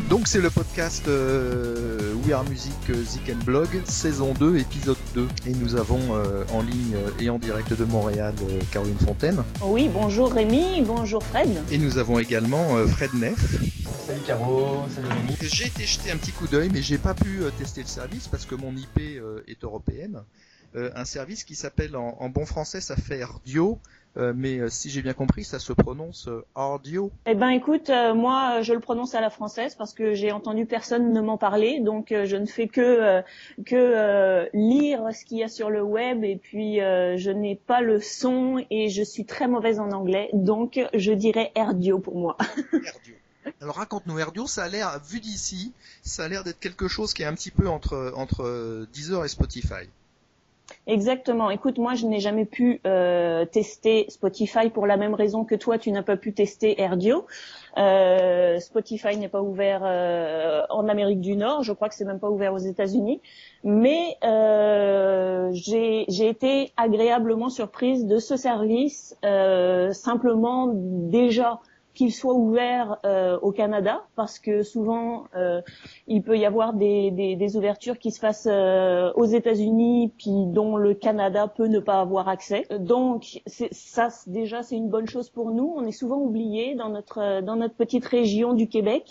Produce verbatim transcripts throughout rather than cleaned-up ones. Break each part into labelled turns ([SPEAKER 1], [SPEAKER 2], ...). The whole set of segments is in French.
[SPEAKER 1] Donc c'est le podcast euh, We Are Music euh, Zik and Blog, saison deux, épisode deux. Et nous avons euh, en ligne euh, et en direct de Montréal euh, Caroline Fontaine.
[SPEAKER 2] Oui, bonjour Rémi, bonjour Fred.
[SPEAKER 1] Et nous avons également euh, Fred Neff.
[SPEAKER 3] Salut Caro, salut Rémi.
[SPEAKER 1] J'ai été jeter un petit coup d'œil, mais j'ai pas pu euh, tester le service parce que mon I P euh, est européenne. Euh, un service qui s'appelle en, en bon français, ça fait Rdio. Euh, mais euh, si j'ai bien compris, ça se prononce euh, Ardio.
[SPEAKER 2] Eh ben écoute, euh, moi je le prononce à la française parce que j'ai entendu personne ne m'en parler, donc euh, je ne fais que euh, que euh, lire ce qu'il y a sur le web et puis euh, je n'ai pas le son et je suis très mauvaise en anglais, donc je dirais Ardio pour moi.
[SPEAKER 1] Ardio. Alors raconte-nous, Ardio, ça a l'air, vu d'ici, ça a l'air d'être quelque chose qui est un petit peu entre entre Deezer et Spotify.
[SPEAKER 2] Exactement. Écoute, moi, je n'ai jamais pu euh, tester Spotify pour la même raison que toi, tu n'as pas pu tester Ardio. Euh, Spotify n'est pas ouvert euh, en Amérique du Nord. Je crois que c'est même pas ouvert aux États-Unis. Mais euh, j'ai, j'ai été agréablement surprise de ce service, euh, simplement déjà qu'il soit ouvert euh, au Canada, parce que souvent euh, il peut y avoir des, des, des ouvertures qui se fassent euh, aux États-Unis, puis dont le Canada peut ne pas avoir accès. Donc c'est, ça déjà c'est une bonne chose pour nous. On est souvent oubliés dans notre dans notre petite région du Québec.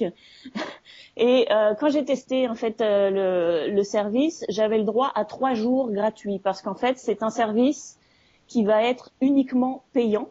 [SPEAKER 2] Et euh, quand j'ai testé en fait euh, le, le service, j'avais le droit à trois jours gratuits, parce qu'en fait c'est un service qui va être uniquement payant.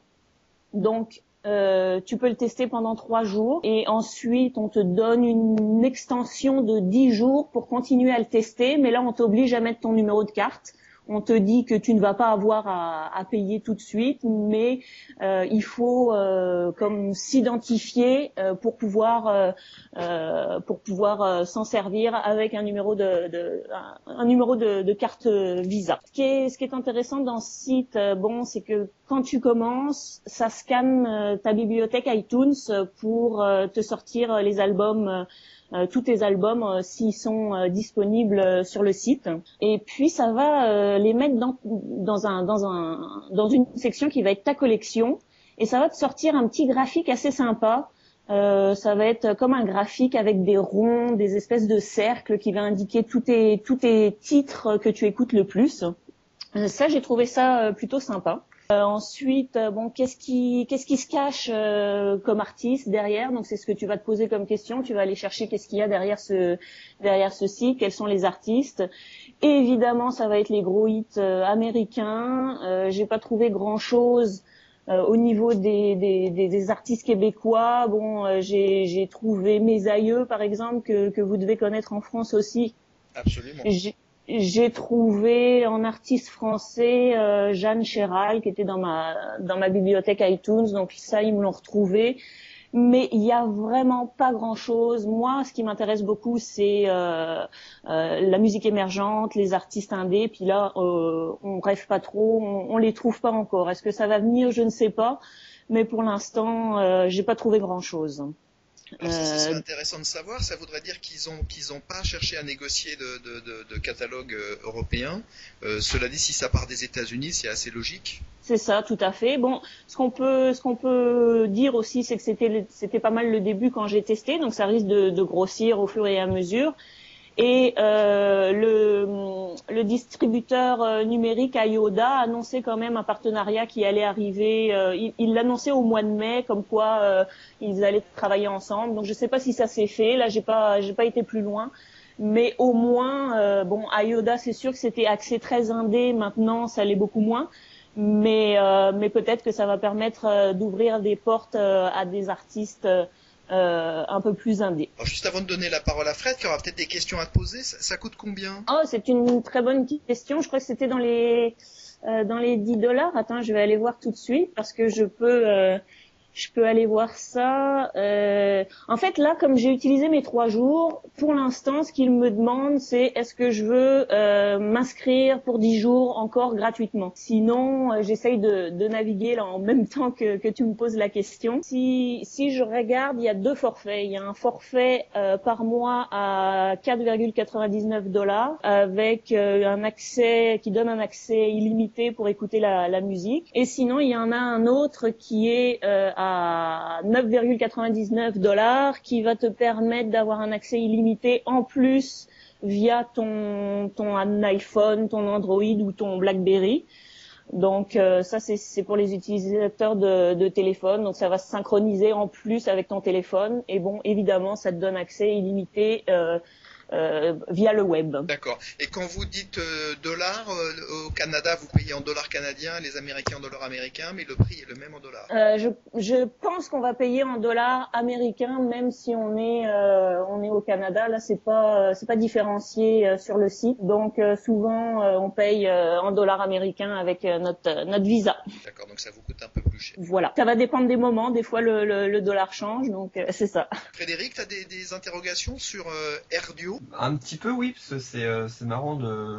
[SPEAKER 2] Donc Euh, tu peux le tester pendant trois jours et ensuite on te donne une extension de dix jours pour continuer à le tester, mais là on t'oblige à mettre ton numéro de carte. On te dit que tu ne vas pas avoir à, à payer tout de suite, mais euh, il faut euh, comme s'identifier euh, pour pouvoir euh, euh, pour pouvoir euh, s'en servir avec un numéro de, de un, un numéro de, de carte Visa. Ce qui est ce qui est intéressant dans ce site, euh, bon, c'est que quand tu commences, ça scanne euh, ta bibliothèque iTunes pour euh, te sortir les albums. Euh, Euh, tous tes albums euh, s'ils sont euh, disponibles euh, sur le site, et puis ça va euh, les mettre dans dans un dans un dans une section qui va être ta collection, et ça va te sortir un petit graphique assez sympa. Euh, ça va être comme un graphique avec des ronds, des espèces de cercles qui va indiquer tous tes tous tes titres que tu écoutes le plus. Euh, ça, j'ai trouvé ça euh, plutôt sympa. Euh, ensuite, euh, bon, qu'est-ce qui, qu'est-ce qui se cache euh, comme artiste derrière? Donc, c'est ce que tu vas te poser comme question. Tu vas aller chercher qu'est-ce qu'il y a derrière ce, derrière ce site, quels sont les artistes. Et évidemment, ça va être les gros hits euh, américains. Euh, j'ai pas trouvé grand-chose euh, au niveau des, des, des, des artistes québécois. Bon, euh, j'ai, j'ai trouvé Mes Aïeux, par exemple, que, que vous devez connaître en France aussi.
[SPEAKER 1] Absolument.
[SPEAKER 2] J'ai, J'ai trouvé en artiste français euh, Jeanne Chéral, qui était dans ma dans ma bibliothèque iTunes, donc ça ils me l'ont retrouvé. Mais il y a vraiment pas grand-chose. Moi, ce qui m'intéresse beaucoup, c'est euh, euh, la musique émergente, les artistes indés. Puis là, euh, on rêve pas trop, on, on les trouve pas encore. Est-ce que ça va venir? Je ne sais pas. Mais pour l'instant, euh, j'ai pas trouvé grand-chose.
[SPEAKER 1] Alors ça, ça serait intéressant de savoir. Ça voudrait dire qu'ils ont qu'ils ont pas cherché à négocier de, de, de, de catalogue euh, européen. Euh, cela dit, si ça part des États-Unis, c'est assez logique.
[SPEAKER 2] C'est ça, tout à fait. Bon, ce qu'on peut ce qu'on peut dire aussi, c'est que c'était c'était pas mal le début quand j'ai testé, donc ça risque de, de grossir au fur et à mesure. Et euh, le, le distributeur euh, numérique Ioda a annoncé quand même un partenariat qui allait arriver. Euh, il, il l'annonçait au mois de mai, comme quoi euh, ils allaient travailler ensemble. Donc je sais pas si ça s'est fait. Là, j'ai pas j'ai pas été plus loin. Mais au moins, euh, bon, Ioda, c'est sûr que c'était axé très indé. Maintenant, ça l'est beaucoup moins. Mais euh, mais peut-être que ça va permettre euh, d'ouvrir des portes euh, à des artistes. Euh, Euh, un peu plus indé.
[SPEAKER 1] Alors juste avant de donner la parole à Fred, qui aura peut-être des questions à te poser, ça, ça coûte combien?
[SPEAKER 2] Oh, c'est une très bonne question. Je crois que c'était dans les euh, dans les dix dollars. Attends, je vais aller voir tout de suite parce que je peux euh, je peux aller voir ça. Euh, en fait, là, comme j'ai utilisé mes trois jours, pour l'instant, ce qu'il me demande, c'est est-ce que je veux euh, m'inscrire pour dix jours encore gratuitement. Sinon, euh, j'essaye de, de naviguer là en même temps que, que tu me poses la question. Si, si je regarde, il y a deux forfaits. Il y a un forfait euh, par mois à quatre virgule quatre-vingt-dix-neuf dollars avec euh, un accès qui donne un accès illimité pour écouter la, la musique. Et sinon, il y en a un autre qui est euh, à à neuf virgule quatre-vingt-dix-neuf dollars qui va te permettre d'avoir un accès illimité en plus via ton, ton iPhone, ton Android ou ton BlackBerry. Donc euh, ça c'est, c'est pour les utilisateurs de, de téléphone, donc ça va se synchroniser en plus avec ton téléphone et bon évidemment ça te donne accès illimité euh, euh, via le web.
[SPEAKER 1] D'accord. Et quand vous dites euh, dollars, euh, au Canada vous payez en dollars canadiens, les Américains en dollars américains, mais le prix est le même en dollars.
[SPEAKER 2] Euh, je, je pense qu'on va payer en dollars américains même si on est euh, on est au Canada. Là c'est pas c'est pas différencié euh, sur le site, donc euh, souvent euh, on paye euh, en dollars américains avec euh, notre notre Visa.
[SPEAKER 1] D'accord, donc ça vous coûte un peu plus cher.
[SPEAKER 2] Voilà, ça va dépendre des moments. Des fois le le, le dollar change, donc euh, c'est ça.
[SPEAKER 1] Frédéric, t'as des, des interrogations sur euh, AirDio?
[SPEAKER 3] Un petit peu, oui, parce que c'est euh, c'est marrant de.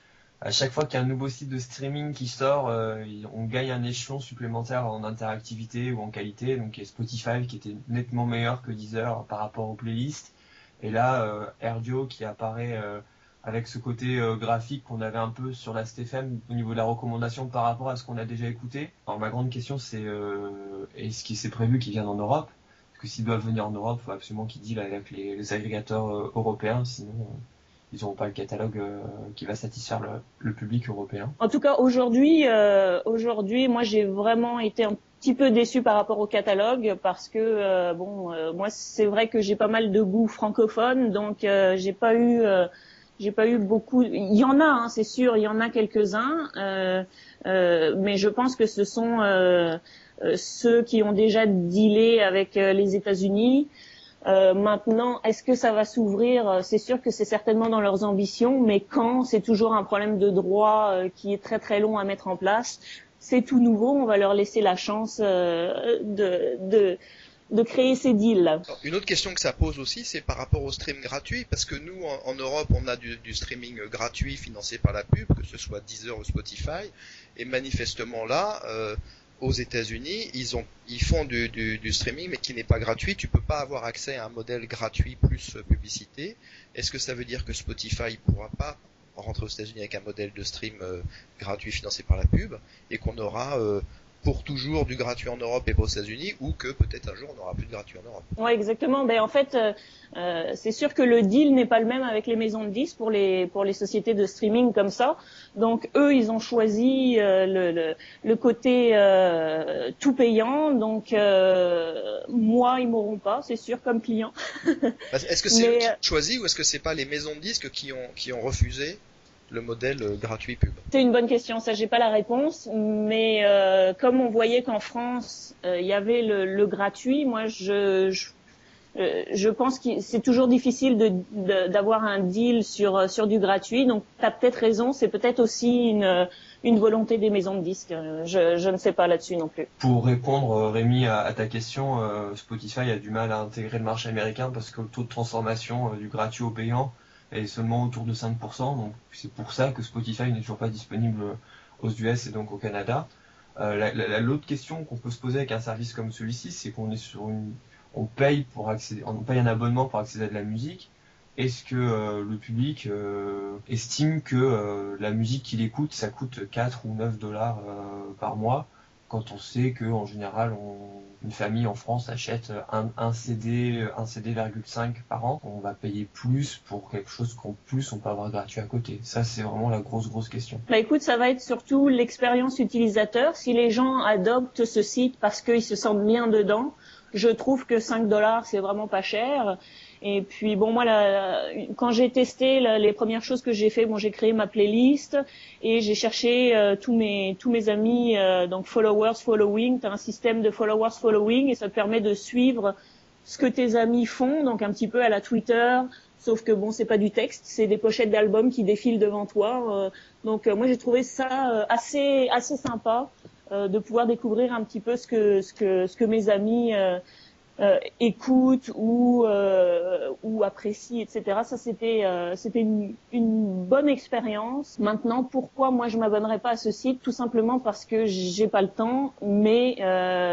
[SPEAKER 3] À chaque fois qu'il y a un nouveau site de streaming qui sort, euh, on gagne un échelon supplémentaire en interactivité ou en qualité. Donc il y a Spotify qui était nettement meilleur que Deezer par rapport aux playlists. Et là, euh, AirDio qui apparaît euh, avec ce côté euh, graphique qu'on avait un peu sur la Last F M au niveau de la recommandation par rapport à ce qu'on a déjà écouté. Alors ma grande question c'est euh, est-ce qu'il s'est prévu qu'il vienne en Europe? Parce que s'ils doivent venir en Europe, il faut absolument qu'ils dealent avec les, les agrégateurs euh, européens, sinon euh, ils n'auront pas le catalogue euh, qui va satisfaire le, le public européen.
[SPEAKER 2] En tout cas aujourd'hui, euh, aujourd'hui, moi j'ai vraiment été un petit peu déçue par rapport au catalogue parce que euh, bon, euh, moi c'est vrai que j'ai pas mal de goût francophone, donc euh, j'ai pas eu euh, j'ai pas eu beaucoup. Il y en a, hein, c'est sûr, il y en a quelques-uns, euh, euh, mais je pense que ce sont euh, euh, ceux qui ont déjà dealé avec euh, les États-Unis. Euh, maintenant, est-ce que ça va s'ouvrir? C'est sûr que c'est certainement dans leurs ambitions, mais quand, c'est toujours un problème de droit euh, qui est très très long à mettre en place. C'est tout nouveau, on va leur laisser la chance euh, de, de de créer ces deals.
[SPEAKER 1] Une autre question que ça pose aussi, c'est par rapport au stream gratuit, parce que nous, en, en Europe, on a du, du streaming gratuit financé par la pub, que ce soit Deezer ou Spotify, et manifestement là, euh, aux États-Unis, ils ont, ils font du, du, du streaming, mais qui n'est pas gratuit. Tu peux pas avoir accès à un modèle gratuit plus publicité. Est-ce que ça veut dire que Spotify pourra pas rentrer aux États-Unis avec un modèle de stream euh, gratuit financé par la pub, et qu'on aura euh, pour toujours du gratuit en Europe et pas aux États-Unis, ou que peut-être un jour on n'aura plus de gratuit en Europe?
[SPEAKER 2] Ouais, exactement. Ben en fait, euh, euh, c'est sûr que le deal n'est pas le même avec les maisons de disques pour les pour les sociétés de streaming comme ça. Donc eux, ils ont choisi euh, le, le le côté euh, tout payant. Donc euh, moi, ils m'auront pas, c'est sûr, comme client.
[SPEAKER 1] Est-ce que c'est
[SPEAKER 2] Mais,
[SPEAKER 1] eux qui ont choisi ou est-ce que c'est pas les maisons de disques qui ont qui ont refusé le modèle euh, gratuit pub?
[SPEAKER 2] C'est une bonne question, ça j'ai pas la réponse, mais euh, comme on voyait qu'en France il euh, y avait le, le gratuit, moi je je, euh, je pense que c'est toujours difficile de, de d'avoir un deal sur sur du gratuit, donc tu as peut-être raison, c'est peut-être aussi une une volonté des maisons de disques, je je ne sais pas là-dessus non plus.
[SPEAKER 3] Pour répondre Rémi à, à ta question, euh, Spotify a du mal à intégrer le marché américain parce que le taux de transformation euh, du gratuit au payant est seulement autour de cinq pour cent, donc c'est pour ça que Spotify n'est toujours pas disponible aux U S et donc au Canada. Euh, la, la, l'autre question qu'on peut se poser avec un service comme celui-ci, c'est qu'on est sur une, on paye pour accéder, on paye un abonnement pour accéder à de la musique. Est-ce que euh, le public euh, estime que euh, la musique qu'il écoute, ça coûte quatre ou neuf dollars euh, par mois, quand on sait que en général, on, une famille en France achète un, un C D, un C D virgule cinq par an, on va payer plus pour quelque chose qu'en plus on peut avoir gratuit à côté. Ça, c'est vraiment la grosse grosse question.
[SPEAKER 2] Bah écoute, ça va être surtout l'expérience utilisateur. Si les gens adoptent ce site parce qu'ils se sentent bien dedans, je trouve que cinq dollars c'est vraiment pas cher. Et puis bon, moi là, quand j'ai testé là, les premières choses que j'ai fait, bon j'ai créé ma playlist et j'ai cherché euh, tous mes tous mes amis, euh, donc followers, following. T'as un système de followers, following et ça te permet de suivre ce que tes amis font, donc un petit peu à la Twitter. Sauf que bon, c'est pas du texte, c'est des pochettes d'albums qui défilent devant toi. Euh, donc euh, moi j'ai trouvé ça euh, assez assez sympa euh, de pouvoir découvrir un petit peu ce que ce que ce que mes amis euh, euh, écoutent ou euh, ou apprécient, et cetera. Ça c'était euh, c'était une, une bonne expérience. Maintenant, pourquoi moi je m'abonnerais pas à ce site? Tout simplement parce que j'ai pas le temps, mais euh,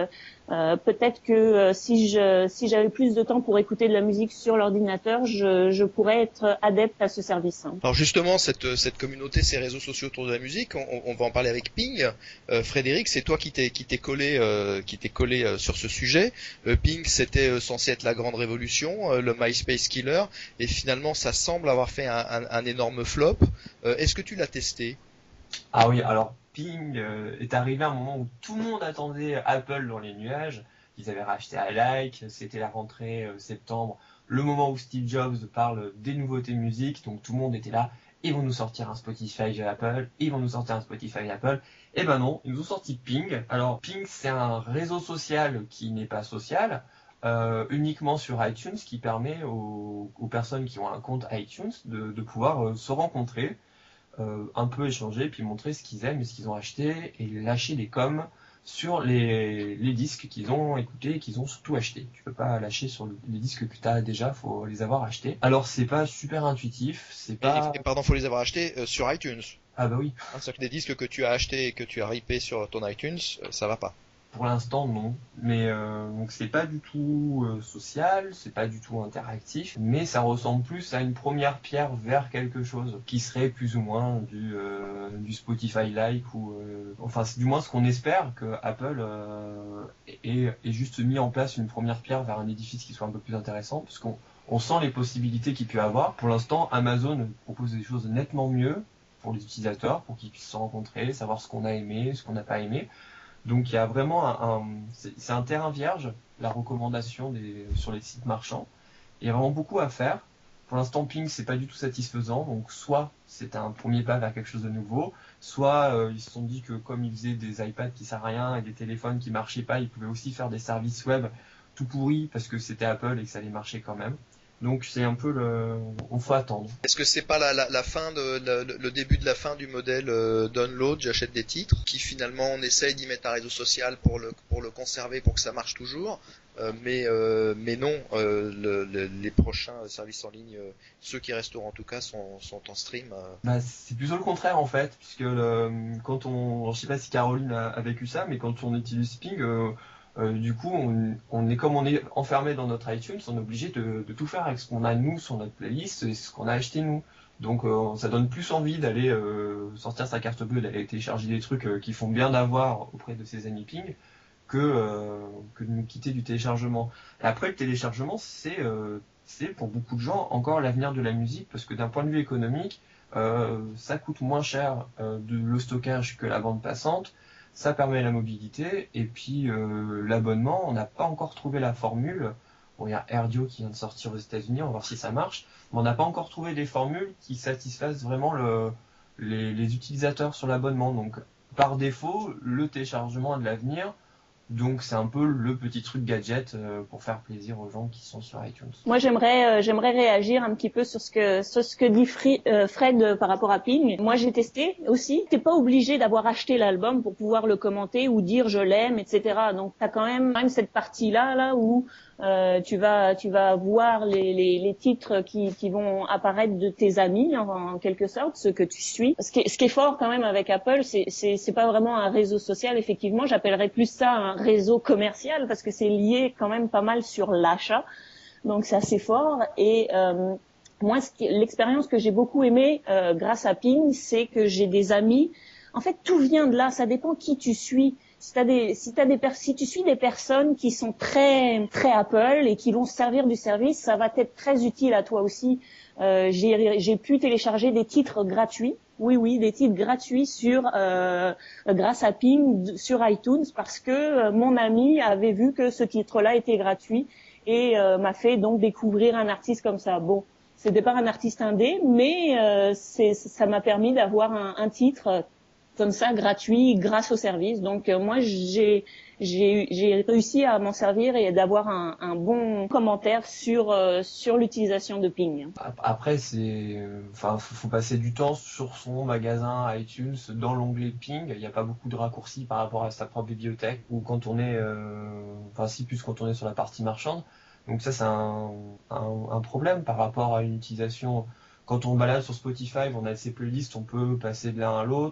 [SPEAKER 2] Euh, peut-être que euh, si je si j'avais plus de temps pour écouter de la musique sur l'ordinateur, je, je pourrais être adepte à ce service. Hein.
[SPEAKER 1] Alors justement, cette, cette communauté, ces réseaux sociaux autour de la musique, on, on va en parler avec Ping. Euh, Frédéric, c'est toi qui t'es qui t'es collé euh, qui t'es collé euh, sur ce sujet. Euh, Ping, c'était euh, censé être la grande révolution, euh, le MySpace killer, et finalement, ça semble avoir fait un, un, un énorme flop. Euh, est-ce que tu l'as testé?
[SPEAKER 3] Ah oui, alors Ping euh, est arrivé à un moment où tout le monde attendait Apple dans les nuages. Ils avaient racheté iLike, c'était la rentrée euh, septembre, le moment où Steve Jobs parle des nouveautés musique, donc tout le monde était là. Ils vont nous sortir un Spotify Apple, ils vont nous sortir un Spotify Apple. Eh ben non, ils nous ont sorti Ping. Alors Ping, c'est un réseau social qui n'est pas social, euh, uniquement sur iTunes, qui permet aux, aux personnes qui ont un compte iTunes de, de pouvoir euh, se rencontrer. Euh, un peu échanger, puis montrer ce qu'ils aiment et ce qu'ils ont acheté, et lâcher des coms sur les, les disques qu'ils ont écoutés et qu'ils ont surtout achetés. Tu peux pas lâcher sur le, les disques que tu as déjà, faut les avoir achetés. Alors c'est pas super intuitif, c'est pas...
[SPEAKER 1] Et, et, pardon, faut les avoir achetés euh, sur iTunes.
[SPEAKER 3] Ah bah oui.
[SPEAKER 1] Hein, c'est-à-dire que des disques que tu as achetés et que tu as ripés sur ton iTunes, euh, ça va pas.
[SPEAKER 3] Pour l'instant, non. Mais euh, donc c'est pas du tout euh, social, c'est pas du tout interactif, mais ça ressemble plus à une première pierre vers quelque chose qui serait plus ou moins du, euh, du Spotify-like ou euh, enfin c'est du moins ce qu'on espère que Apple euh, ait, ait juste mis en place une première pierre vers un édifice qui soit un peu plus intéressant, parce qu'on on sent les possibilités qu'il peut avoir. Pour l'instant, Amazon propose des choses nettement mieux pour les utilisateurs, pour qu'ils puissent se rencontrer, savoir ce qu'on a aimé, ce qu'on n'a pas aimé. Donc il y a vraiment un, un c'est, c'est un terrain vierge, la recommandation des, sur les sites marchands. Il y a vraiment beaucoup à faire. Pour l'instant, Ping, c'est pas du tout satisfaisant. Donc soit c'est un premier pas vers quelque chose de nouveau, soit euh, ils se sont dit que comme ils faisaient des iPads qui servent à rien et des téléphones qui marchaient pas, ils pouvaient aussi faire des services web tout pourris parce que c'était Apple et que ça allait marcher quand même. Donc c'est un peu le, on faut attendre.
[SPEAKER 1] Est-ce que c'est pas la, la, la fin de la, le début de la fin du modèle euh, download, j'achète des titres, qui finalement on essaye d'y mettre un réseau social pour le pour le conserver pour que ça marche toujours, euh, mais euh, mais non, euh, le, le, les prochains services en ligne, euh, ceux qui resteront en tout cas sont sont en stream. Euh.
[SPEAKER 3] Bah, c'est plutôt le contraire en fait, puisque le, quand on, je sais pas si Caroline a, a vécu ça, mais quand on utilise Ping, euh, Euh, du coup, on, on est comme on est enfermé dans notre iTunes, on est obligé de, de tout faire avec ce qu'on a nous sur notre playlist et ce qu'on a acheté nous. Donc, euh, ça donne plus envie d'aller euh, sortir sa carte bleue, d'aller télécharger des trucs euh, qui font bien d'avoir auprès de ses amis Ping, que euh, que de nous quitter du téléchargement. Et après, le téléchargement, c'est euh, c'est pour beaucoup de gens encore l'avenir de la musique, parce que d'un point de vue économique, euh, ça coûte moins cher euh, de le stockage que la bande passante. Ça permet la mobilité, et puis euh, l'abonnement, on n'a pas encore trouvé la formule. Bon, il y a AirDio qui vient de sortir aux États-Unis, on va voir si ça marche, mais on n'a pas encore trouvé des formules qui satisfassent vraiment le, les, les utilisateurs sur l'abonnement. Donc, par défaut, le téléchargement a de l'avenir. Donc c'est un peu le petit truc gadget euh, pour faire plaisir aux gens qui sont sur iTunes.
[SPEAKER 2] Moi j'aimerais euh, j'aimerais réagir un petit peu sur ce que sur ce que dit Fri, euh, Fred euh, par rapport à Ping. Moi j'ai testé aussi. T'es pas obligé d'avoir acheté l'album pour pouvoir le commenter ou dire je l'aime, et cetera. Donc t'as quand même même cette partie là là où euh, tu vas tu vas voir les les, les titres qui qui vont apparaître de tes amis en, en quelque sorte, ceux que tu suis. Ce qui est, ce qui est fort quand même avec Apple, c'est c'est c'est pas vraiment un réseau social effectivement. J'appellerais plus ça un réseau commercial parce que c'est lié quand même pas mal sur l'achat, donc c'est assez fort. Et euh, moi ce qui, l'expérience que j'ai beaucoup aimée euh, grâce à Ping, c'est que j'ai des amis, en fait tout vient de là, ça dépend qui tu suis. Si t'as des si t'as des per- si tu suis des personnes qui sont très très Apple et qui vont se servir du service, ça va être très utile à toi aussi. Euh, j'ai j'ai pu télécharger des titres gratuits. Oui, oui, des titres gratuits sur euh, grâce à Ping sur iTunes parce que euh, mon ami avait vu que ce titre-là était gratuit et euh, m'a fait donc découvrir un artiste comme ça. Bon, c'était pas un artiste indé, mais euh, c'est, ça m'a permis d'avoir un, un titre comme ça gratuit grâce au service. Donc euh, moi j'ai j'ai j'ai réussi à m'en servir et d'avoir un, un bon commentaire sur euh, sur l'utilisation de Ping.
[SPEAKER 3] Après c'est enfin faut, faut passer du temps sur son magasin iTunes dans l'onglet Ping, il n'y a pas beaucoup de raccourcis par rapport à sa propre bibliothèque ou quand on est euh, enfin si plus quand on est sur la partie marchande. Donc ça c'est un, un un problème par rapport à une utilisation. Quand on balade sur Spotify, on a ses playlists, on peut passer de l'un à l'autre.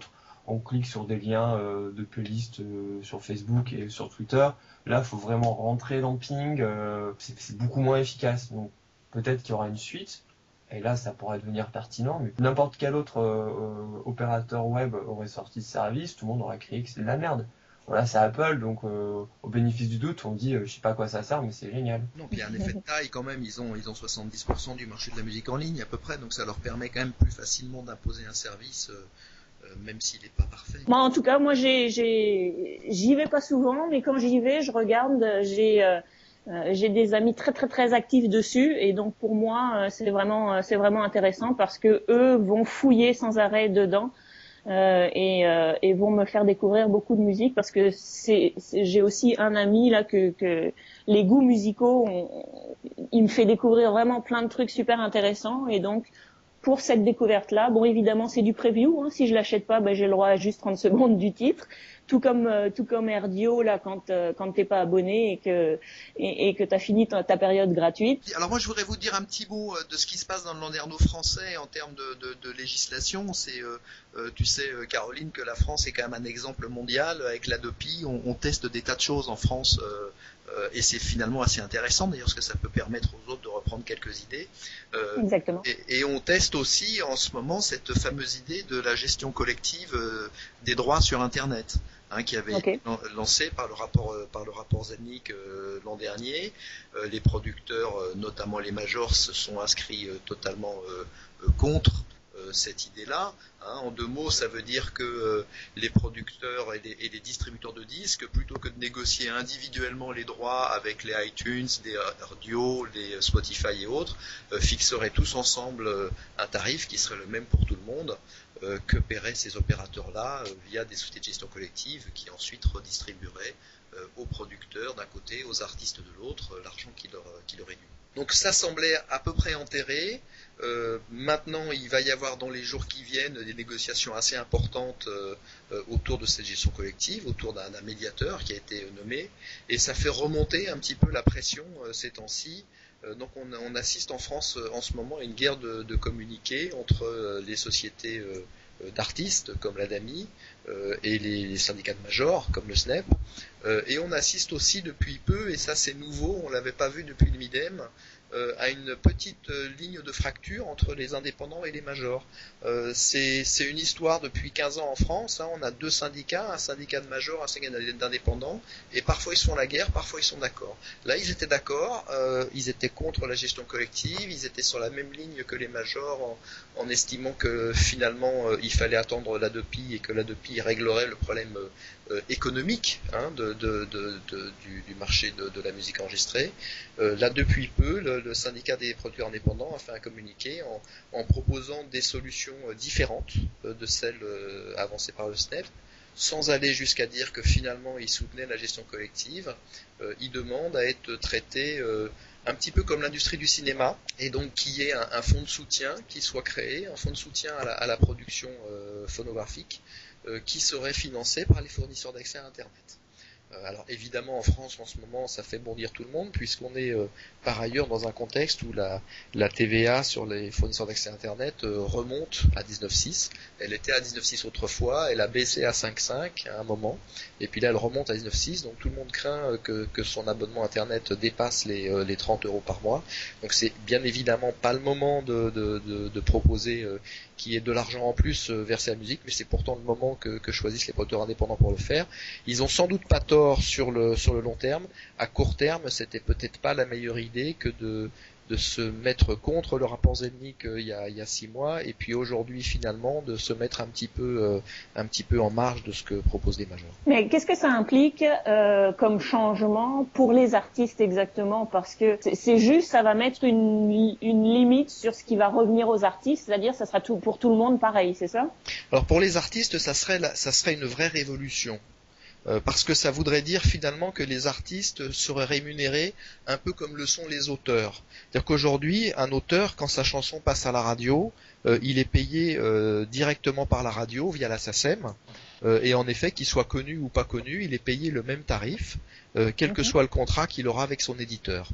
[SPEAKER 3] on clique sur des liens euh, de playlists euh, sur Facebook et sur Twitter. Là, il faut vraiment rentrer dans Ping. Euh, c'est, c'est beaucoup moins efficace. Donc, peut-être qu'il y aura une suite. Et là, ça pourrait devenir pertinent. Mais n'importe quel autre euh, opérateur web aurait sorti ce service. Tout le monde aurait crié que c'est de la merde. Voilà, c'est Apple, donc euh, au bénéfice du doute, on dit euh, je sais pas à quoi ça sert, mais c'est génial.
[SPEAKER 1] Non, puis il y a un effet de taille quand même, ils ont, ils ont soixante-dix pour cent du marché de la musique en ligne à peu près, donc ça leur permet quand même plus facilement d'imposer un service, euh, euh, même s'il n'est pas parfait.
[SPEAKER 2] Moi, en tout cas, moi, j'ai, j'ai, j'y vais pas souvent, mais quand j'y vais, je regarde, j'ai, euh, j'ai des amis très très très actifs dessus, et donc pour moi, c'est vraiment, c'est vraiment intéressant parce que eux vont fouiller sans arrêt dedans. Euh, et, euh, et vont me faire découvrir beaucoup de musique parce que c'est, c'est j'ai aussi un ami là que, que les goûts musicaux on, il me fait découvrir vraiment plein de trucs super intéressants et donc pour cette découverte là bon évidemment c'est du preview hein, si je l'achète pas ben j'ai le droit à juste trente secondes du titre tout comme euh, tout comme Rdio là quand euh, quand t'es pas abonné et que et, et que t'as fini ta, ta période gratuite.
[SPEAKER 1] Alors moi je voudrais vous dire un petit mot de ce qui se passe dans le landerneau français en termes de, de, de législation. C'est euh, euh, tu sais Caroline que la France est quand même un exemple mondial avec l'Adopi. On, on teste des tas de choses en France euh, euh, et c'est finalement assez intéressant d'ailleurs parce que ça peut permettre aux autres de reprendre quelques idées.
[SPEAKER 2] Euh, Exactement.
[SPEAKER 1] Et, et on teste aussi en ce moment cette fameuse idée de la gestion collective euh, des droits sur Internet. Hein, qui avait
[SPEAKER 2] okay.
[SPEAKER 1] été lancé par le rapport par le rapport Zelnick euh, l'an dernier. Euh, les producteurs, euh, notamment les majors, se sont inscrits euh, totalement euh, euh, contre euh, cette idée-là. Hein. En deux mots, ça veut dire que euh, les producteurs et les, et les distributeurs de disques, plutôt que de négocier individuellement les droits avec les iTunes, les Rdio, les Spotify et autres, euh, fixeraient tous ensemble euh, un tarif qui serait le même pour tout le monde. Euh, que paieraient ces opérateurs-là euh, via des sociétés de gestion collective qui ensuite redistribueraient euh, aux producteurs d'un côté, aux artistes de l'autre, euh, l'argent qui leur, qui leur est dû. Donc ça semblait à peu près enterré. Euh, maintenant, il va y avoir dans les jours qui viennent des négociations assez importantes euh, euh, autour de cette gestion collective, autour d'un, d'un médiateur qui a été nommé, et ça fait remonter un petit peu la pression euh, ces temps-ci. Euh, donc on, on assiste en France euh, en ce moment à une guerre de, de communiqués entre euh, les sociétés euh, d'artistes comme l'Adami euh, et les, les syndicats de majors comme le S N E P. Euh, et on assiste aussi depuis peu, et ça c'est nouveau, on l'avait pas vu depuis le Midem, euh, à une petite euh, ligne de fracture entre les indépendants et les majors. Euh, c'est, c'est une histoire depuis quinze ans en France, hein, on a deux syndicats, un syndicat de majors, un syndicat d'indépendants, et parfois ils se font la guerre, parfois ils sont d'accord. Là ils étaient d'accord, euh, ils étaient contre la gestion collective, ils étaient sur la même ligne que les majors en, en estimant que finalement euh, il fallait attendre l'Adopi et que l'Adopi réglerait le problème euh, économique hein, de, de, de, de, du, du marché de, de la musique enregistrée. Euh, là depuis peu, le, le syndicat des producteurs indépendants a fait un communiqué en, en proposant des solutions différentes de celles avancées par le S N E P, sans aller jusqu'à dire que finalement il soutenait la gestion collective. Euh, il demande à être traité euh, un petit peu comme l'industrie du cinéma, et donc qu'il y ait un, un fonds de soutien qui soit créé, un fonds de soutien à la, à la production euh, phonographique, euh, qui serait financé par les fournisseurs d'accès à Internet. Alors évidemment en France en ce moment ça fait bondir tout le monde puisqu'on est euh, par ailleurs dans un contexte où la, la T V A sur les fournisseurs d'accès Internet euh, remonte à dix-neuf virgule six. Elle était à dix-neuf virgule six autrefois, elle a baissé à cinq virgule cinq à un moment et puis là elle remonte à dix-neuf virgule six, donc tout le monde craint euh, que, que son abonnement Internet dépasse les, euh, les trente euros par mois. Donc c'est bien évidemment pas le moment de, de, de, de proposer euh, qu'il y ait de l'argent en plus euh, versé à la musique, mais c'est pourtant le moment que, que choisissent les producteurs indépendants pour le faire. Ils ont sans doute pas tort sur le sur le long terme. À court terme, c'était peut-être pas la meilleure idée que de de se mettre contre le rapport Zelnick euh, il y a il y a six mois et puis aujourd'hui finalement de se mettre un petit peu euh, un petit peu en marge de ce que proposent les majors.
[SPEAKER 2] Mais qu'est-ce que ça implique euh, comme changement pour les artistes exactement? Parce que c'est, c'est juste, ça va mettre une une limite sur ce qui va revenir aux artistes, c'est-à-dire ça sera tout pour tout le monde pareil, c'est ça?
[SPEAKER 1] Alors pour les artistes, ça serait la, ça serait une vraie révolution. Euh, parce que ça voudrait dire finalement que les artistes seraient rémunérés un peu comme le sont les auteurs. C'est-à-dire qu'aujourd'hui, un auteur, quand sa chanson passe à la radio, euh, il est payé euh, directement par la radio via la SACEM, euh, et en effet, qu'il soit connu ou pas connu, il est payé le même tarif, euh, quel que soit le contrat qu'il aura avec son éditeur.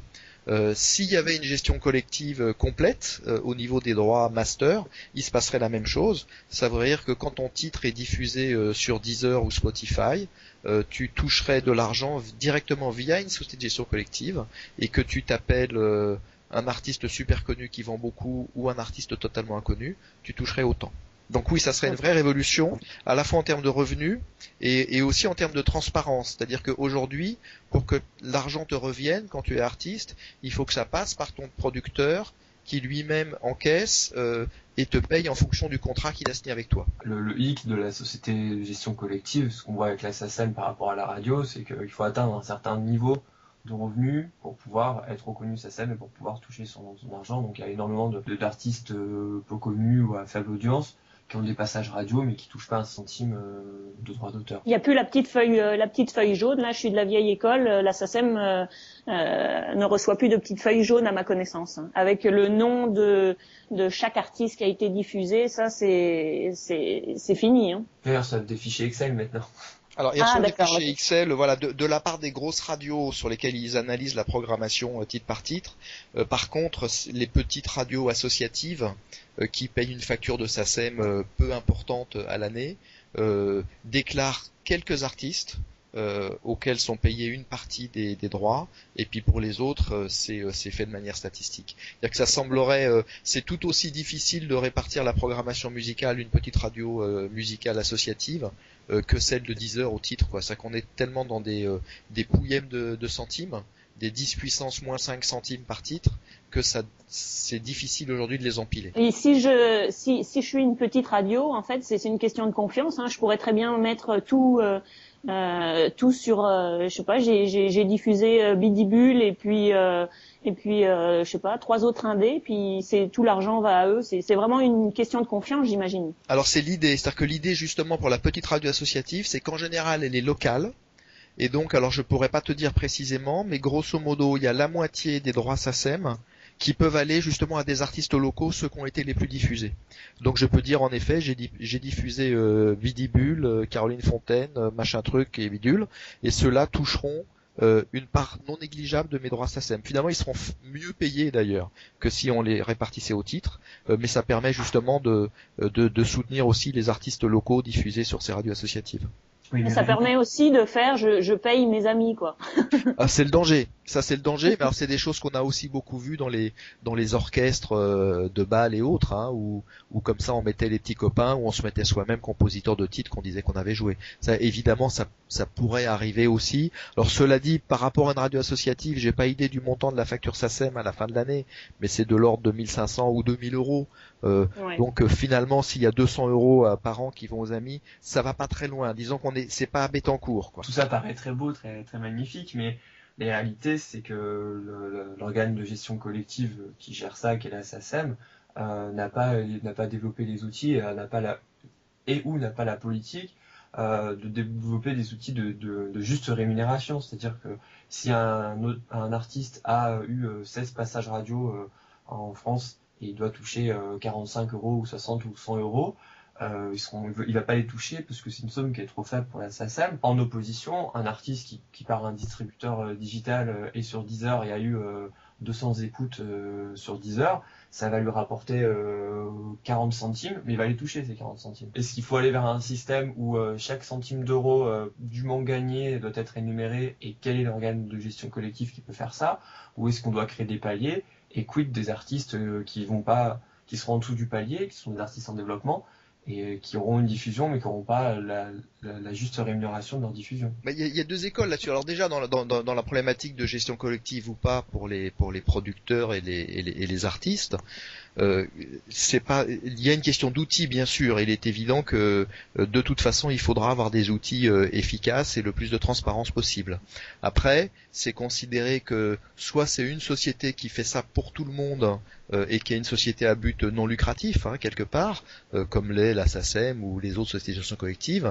[SPEAKER 1] Euh, s'il y avait une gestion collective euh, complète euh, au niveau des droits master, il se passerait la même chose. Ça veut dire que quand ton titre est diffusé euh, sur Deezer ou Spotify, euh, tu toucherais de l'argent directement via une société de gestion collective, et que tu t'appelles euh, un artiste super connu qui vend beaucoup ou un artiste totalement inconnu, tu toucherais autant. Donc oui, ça serait une vraie révolution, à la fois en termes de revenus et, et aussi en termes de transparence. C'est-à-dire qu'aujourd'hui, pour que l'argent te revienne quand tu es artiste, il faut que ça passe par ton producteur qui lui-même encaisse euh, et te paye en fonction du contrat qu'il a signé avec toi.
[SPEAKER 3] Le, le hic de la société de gestion collective, ce qu'on voit avec la SACEM par rapport à la radio, c'est qu'il faut atteindre un certain niveau de revenus pour pouvoir être reconnu SACEM et pour pouvoir toucher son, son argent. Donc il y a énormément de, de, d'artistes euh, peu connus ou à faible audience qui ont des passages radio mais qui touchent pas un centime euh, de droit d'auteur.
[SPEAKER 2] Il n'y a plus la petite feuille, euh, la petite feuille jaune. Là, je suis de la vieille école. Euh, la SACEM euh, euh, ne reçoit plus de petites feuilles jaunes à ma connaissance. Hein. Avec le nom de de chaque artiste qui a été diffusé, ça c'est c'est c'est fini. Hein.
[SPEAKER 3] D'ailleurs, ça des fichiers Excel maintenant.
[SPEAKER 1] Alors, il y a
[SPEAKER 2] Ah,
[SPEAKER 1] sur des
[SPEAKER 2] d'accord,
[SPEAKER 1] fichiers
[SPEAKER 2] ok.
[SPEAKER 1] Excel, voilà, de, de la part des grosses radios sur lesquelles ils analysent la programmation euh, titre par titre. Euh, par contre, c- les petites radios associatives euh, qui payent une facture de SACEM euh, peu importante à l'année euh, déclarent quelques artistes euh, auxquels sont payés une partie des, des droits, et puis pour les autres, euh, c'est, euh, c'est fait de manière statistique. C'est-à-dire que ça semblerait, euh, c'est tout aussi difficile de répartir la programmation musicale d'une petite radio euh, musicale associative euh, que celle de Deezer au titre, quoi. C'est qu'on est tellement dans des euh, des pouillèmes de, de centimes, des dix puissance moins cinq centimes par titre, que ça c'est difficile aujourd'hui de les empiler.
[SPEAKER 2] Et si je si si je suis une petite radio, en fait, c'est c'est une question de confiance. Hein. Je pourrais très bien mettre tout euh, euh, tout sur, euh, je sais pas, j'ai j'ai j'ai diffusé euh, Bidibule et puis euh, et puis euh, je sais pas, trois autres indés, puis c'est tout l'argent va à eux. C'est c'est vraiment une question de confiance, j'imagine.
[SPEAKER 1] Alors c'est l'idée, c'est-à-dire que l'idée justement pour la petite radio associative, c'est qu'en général elle est locale. Et donc, alors je pourrais pas te dire précisément, mais grosso modo, il y a la moitié des droits SACEM qui peuvent aller justement à des artistes locaux, ceux qui ont été les plus diffusés. Donc je peux dire en effet, j'ai, di- j'ai diffusé euh, Bidibule, euh, Caroline Fontaine, euh, machin truc et bidule, et ceux-là toucheront euh, une part non négligeable de mes droits SACEM. Finalement, ils seront f- mieux payés d'ailleurs que si on les répartissait au titre, euh, mais ça permet justement de, de, de soutenir aussi les artistes locaux diffusés sur ces radios associatives.
[SPEAKER 3] Oui,
[SPEAKER 2] Et
[SPEAKER 3] mais
[SPEAKER 2] ça
[SPEAKER 3] du
[SPEAKER 2] permet aussi de faire, je, je paye mes amis, quoi.
[SPEAKER 1] Ah, c'est le danger. Ça, c'est le danger. Mais alors, c'est des choses qu'on a aussi beaucoup vues dans les dans les orchestres euh, de bal et autres, hein, où où comme ça, on mettait les petits copains, où on se mettait soi-même compositeur de titres qu'on disait qu'on avait joué. Ça, évidemment, ça ça pourrait arriver aussi. Alors, cela dit, par rapport à une radio associative, j'ai pas idée du montant de la facture SACEM à la fin de l'année, mais c'est de l'ordre de mille cinq cents ou deux mille euros. Euh,
[SPEAKER 2] Ouais.
[SPEAKER 1] Donc, euh, finalement, s'il y a deux cents euros euh, par an qui vont aux amis, ça va pas très loin. Disons qu'on est, c'est pas à Bettencourt, quoi.
[SPEAKER 3] Tout ça paraît très beau, très, très magnifique, mais la réalité, c'est que le- le- l'organe de gestion collective qui gère ça, qui est la SACEM, euh, n'a pas, n'a pas développé les outils, euh, n'a pas la, et ou n'a pas la politique euh, de développer des outils de, de, de juste rémunération. C'est-à-dire que si un, autre- un artiste a eu euh, seize passages radio euh, en France et il doit toucher euh, quarante-cinq euros ou soixante ou cent euros, euh, ils seront, il va pas les toucher parce que c'est une somme qui est trop faible pour la SACEM. En opposition, un artiste qui, qui par un distributeur euh, digital euh, est sur Deezer et a eu euh, deux cents écoutes euh, sur Deezer, ça va lui rapporter euh, quarante centimes, mais il va les toucher ces quarante centimes. Est-ce qu'il faut aller vers un système où euh, chaque centime d'euro euh, dûment gagné doit être énuméré, et quel est l'organe de gestion collective qui peut faire ça? Ou est-ce qu'on doit créer des paliers, et quid des artistes euh, qui vont pas, qui seront en dessous du palier, qui sont des artistes en développement, et qui auront une diffusion mais qui n'auront pas la, la, la juste rémunération de leur diffusion.
[SPEAKER 1] Bah, il y, a, il y a deux écoles là-dessus. Alors déjà dans la, dans, dans, dans la problématique de gestion collective ou pas pour les pour les producteurs et les et les, et les artistes, euh, c'est pas. Il y a une question d'outils bien sûr. Il est évident que euh, de toute façon il faudra avoir des outils euh, efficaces et le plus de transparence possible. Après, c'est considérer que soit c'est une société qui fait ça pour tout le monde euh, et qui est une société à but non lucratif hein, quelque part, euh, comme l'est la SACEM ou les autres sociétés de gestion collective, euh,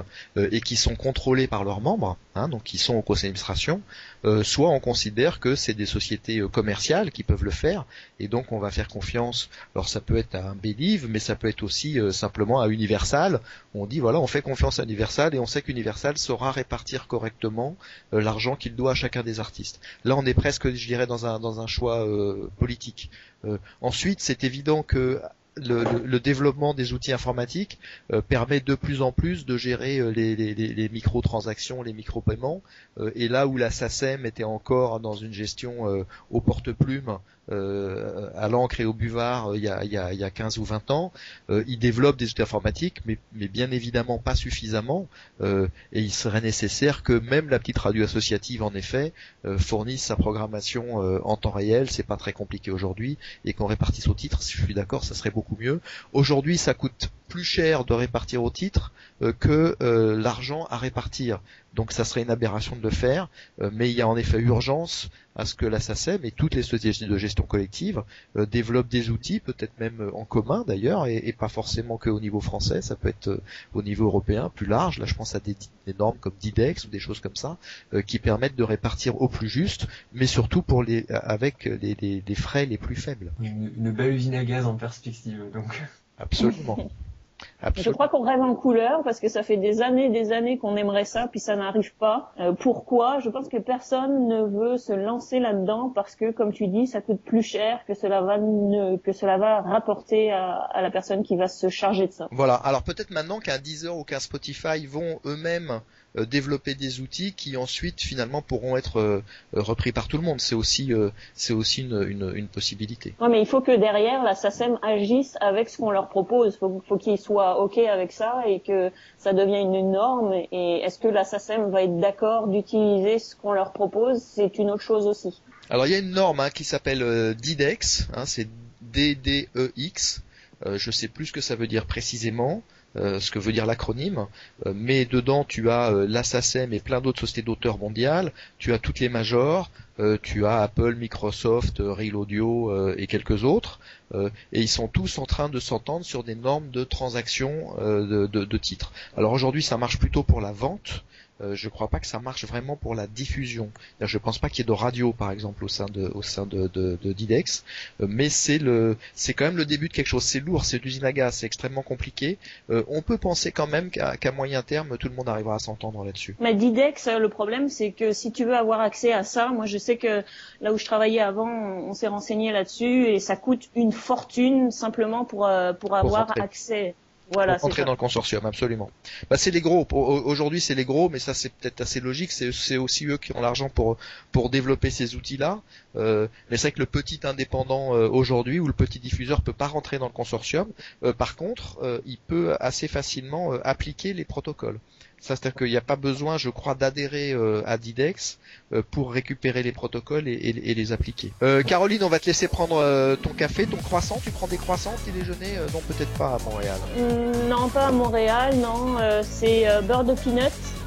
[SPEAKER 1] euh, et qui sont contrôlés par leurs membres, hein, donc qui sont au conseil d'administration, euh, soit on considère que c'est des sociétés euh, commerciales qui peuvent le faire, et donc on va faire confiance. Alors ça peut être à un Believe, mais ça peut être aussi euh, simplement à Universal. On dit voilà, on fait confiance à Universal et on sait qu'Universal saura répartir correctement euh, l'argent qu'il doit à chacun des artistes. Là, on est presque, je dirais, dans un dans un choix euh, politique. Euh, ensuite, c'est évident que Le, le, le développement des outils informatiques euh, permet de plus en plus de gérer euh, les, les, les micro-transactions, les micro-paiements, euh, et là où la SACEM était encore dans une gestion euh, au porte-plume, euh, à l'encre et au buvard euh, il, y a, il, y a, il y a quinze ou vingt ans, euh, ils développent des outils informatiques, mais, mais bien évidemment pas suffisamment, euh, et il serait nécessaire que même la petite radio associative, en effet, euh, fournisse sa programmation euh, en temps réel. C'est pas très compliqué aujourd'hui, et qu'on répartisse au titre, si je suis d'accord, ça serait beaucoup beaucoup mieux. Aujourd'hui, ça coûte plus cher de répartir au titre euh, que euh, l'argent à répartir. Donc ça serait une aberration de le faire, euh, mais il y a en effet urgence à ce que la SACEM et toutes les sociétés de gestion collective euh, développent des outils, peut-être même euh, en commun d'ailleurs, et, et pas forcément qu'au niveau français, ça peut être euh, au niveau européen, plus large. Là je pense à des, des normes comme Didex ou des choses comme ça, euh, qui permettent de répartir au plus juste, mais surtout pour les avec les, les, les frais les plus faibles.
[SPEAKER 3] Une, une belle usine à gaz en perspective, donc.
[SPEAKER 1] Absolument.
[SPEAKER 2] Absolument. Je crois qu'on rêve en couleur parce que ça fait des années, des années qu'on aimerait ça, puis ça n'arrive pas. Euh, pourquoi ? Je pense que personne ne veut se lancer là-dedans parce que, comme tu dis, ça coûte plus cher que cela va ne, que cela va rapporter à, à la personne qui va se charger de ça.
[SPEAKER 1] Voilà. Alors peut-être maintenant qu'un Deezer ou qu'un Spotify vont eux-mêmes euh, développer des outils qui ensuite finalement pourront être euh, repris par tout le monde. C'est aussi, euh, c'est aussi une, une, une possibilité.
[SPEAKER 2] Ouais, mais il faut que derrière la SACEM agisse avec ce qu'on leur propose. Faut, faut qu'ils soient ok avec ça et que ça devienne une norme. Et est-ce que la SACEM va être d'accord d'utiliser ce qu'on leur propose ? C'est une autre chose aussi.
[SPEAKER 1] Alors il y a une norme hein, qui s'appelle euh, Didex, hein, c'est D D E X. Euh, je sais plus ce que ça veut dire précisément. Euh, ce que veut dire l'acronyme, euh, mais dedans tu as euh, la SACEM et plein d'autres sociétés d'auteurs mondiales, tu as toutes les majors, euh, tu as Apple, Microsoft, euh, Real Audio euh, et quelques autres, euh, et ils sont tous en train de s'entendre sur des normes de transaction euh, de, de, de titres. Alors aujourd'hui ça marche plutôt pour la vente. Euh, je crois pas que ça marche vraiment pour la diffusion. Je pense pas qu'il y ait de radio, par exemple, au sein de, au sein de, de, de Didex, euh, mais c'est le, c'est quand même le début de quelque chose. C'est lourd, c'est l'usine à gaz, c'est extrêmement compliqué. Euh, on peut penser quand même qu'à, qu'à moyen terme, tout le monde arrivera à s'entendre là-dessus.
[SPEAKER 2] Mais Didex, le problème, c'est que si tu veux avoir accès à ça, moi je sais que là où je travaillais avant, on, on s'est renseigné là-dessus et ça coûte une fortune simplement pour, euh, pour avoir pour accès. Voilà,
[SPEAKER 1] pour entrer dans le consortium, absolument. Bah, c'est les gros. Aujourd'hui, c'est les gros, mais ça, c'est peut-être assez logique. C'est, c'est aussi eux qui ont l'argent pour pour développer ces outils-là. Euh, mais c'est vrai que le petit indépendant euh, aujourd'hui ou le petit diffuseur peut pas rentrer dans le consortium. Euh, par contre, euh, il peut assez facilement euh, appliquer les protocoles. Ça, c'est-à-dire qu'il n'y a pas besoin, je crois, d'adhérer euh, à Didex euh, pour récupérer les protocoles et, et, et les appliquer. Euh, Caroline, on va te laisser prendre euh, ton café, ton croissant. Tu prends des croissants petit déjeuner euh, Non, peut-être pas à Montréal.
[SPEAKER 2] Mmh, non, pas à Montréal, non. Euh, c'est euh, beurre de peanut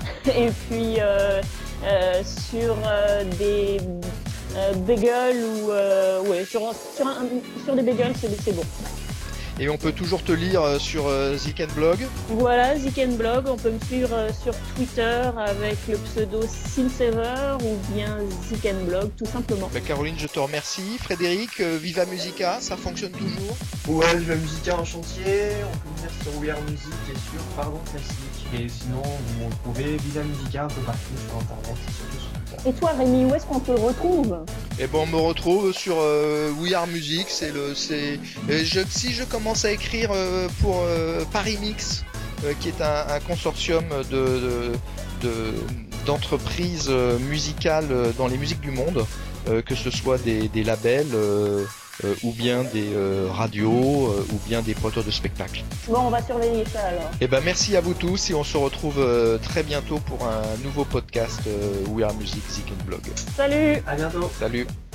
[SPEAKER 2] et puis euh, euh, sur euh, des euh, bagels ou euh, ouais, sur sur, un, sur des bagels, c'est, c'est bon.
[SPEAKER 1] Et on peut toujours te lire sur euh, Zik and Blog.
[SPEAKER 2] Voilà, Zik and Blog. On peut me suivre euh, sur Twitter avec le pseudo Sinsever ou bien Zik and Blog, tout simplement.
[SPEAKER 1] Bah, Caroline, je te remercie. Frédéric, euh, Viva Musica, ça fonctionne toujours ?
[SPEAKER 3] Ouais, Viva Musica en chantier. On peut venir sur We Are Music et sur Pardon Classique. Et sinon, vous me retrouvez Viva Musica un peu partout sur Internet et surtout sur Twitter.
[SPEAKER 2] Et toi, Rémi, où est-ce qu'on te retrouve ?
[SPEAKER 1] Eh ben, on me retrouve sur euh, We Are Music. C'est le, c'est, je, si je commence à écrire euh, pour euh, Paris Mix, euh, qui est un, un consortium de, de, de d'entreprises musicales dans les musiques du monde, euh, que ce soit des, des labels euh, euh, ou bien des euh, radios euh, ou bien des promoteurs de spectacles.
[SPEAKER 2] Bon, on va surveiller ça alors.
[SPEAKER 1] Eh ben, merci à vous tous et on se retrouve euh, très bientôt pour un nouveau podcast euh, We Are Music, Zik and Blog.
[SPEAKER 2] Salut.
[SPEAKER 3] À bientôt.
[SPEAKER 1] Salut.